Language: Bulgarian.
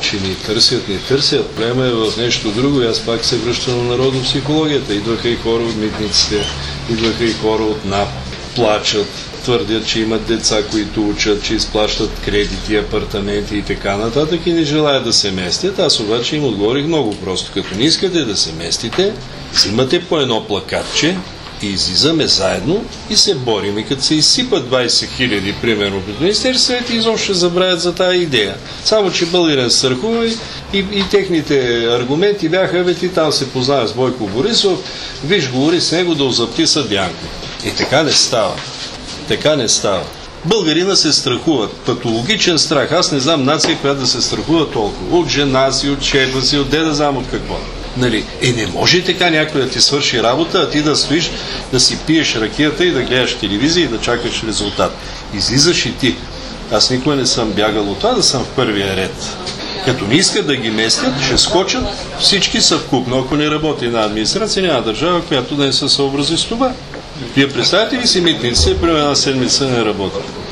че ни търсят, не търсят. Проблема е в нещо друго и аз пак се връщам на народопсихологията. Идваха и хора от митниците, идваха и хора от НАП, плачат, твърдят, че имат деца, които учат, че изплащат кредити, апартаменти и така нататък и не желаят да се местят. Аз обаче им отговорих много просто. Като не искате да се местите, взимате по едно плакатче и излизаме заедно и се борим. И като се изсипат 20 000, примерно, пред Министерството, изобщо ще забравят за тази идея. Само, че българин страхува и техните аргументи бяха, ти там се познава с Бойко Борисов, виж, говори с него да озапти Дянков. И така не става. Така не става. Българина се страхува. Патологичен страх. Аз не знам нация, която да се страхува толкова. От жена си, от шефа си, от да знам от какво. Нали? Не може така някой да ти свърши работа, а ти да стоиш, да си пиеш ракията и да гледаш телевизия и да чакаш резултат. Излизаш и ти. Аз никога не съм бягал от това да съм в първия ред. Като не искат да ги местят, ще скочат, всички са вкупно. Ако не работи една администрация, няма държава, която да не се съобрази с това. Вие представяте ли си митниците, примерно една седмица не работят?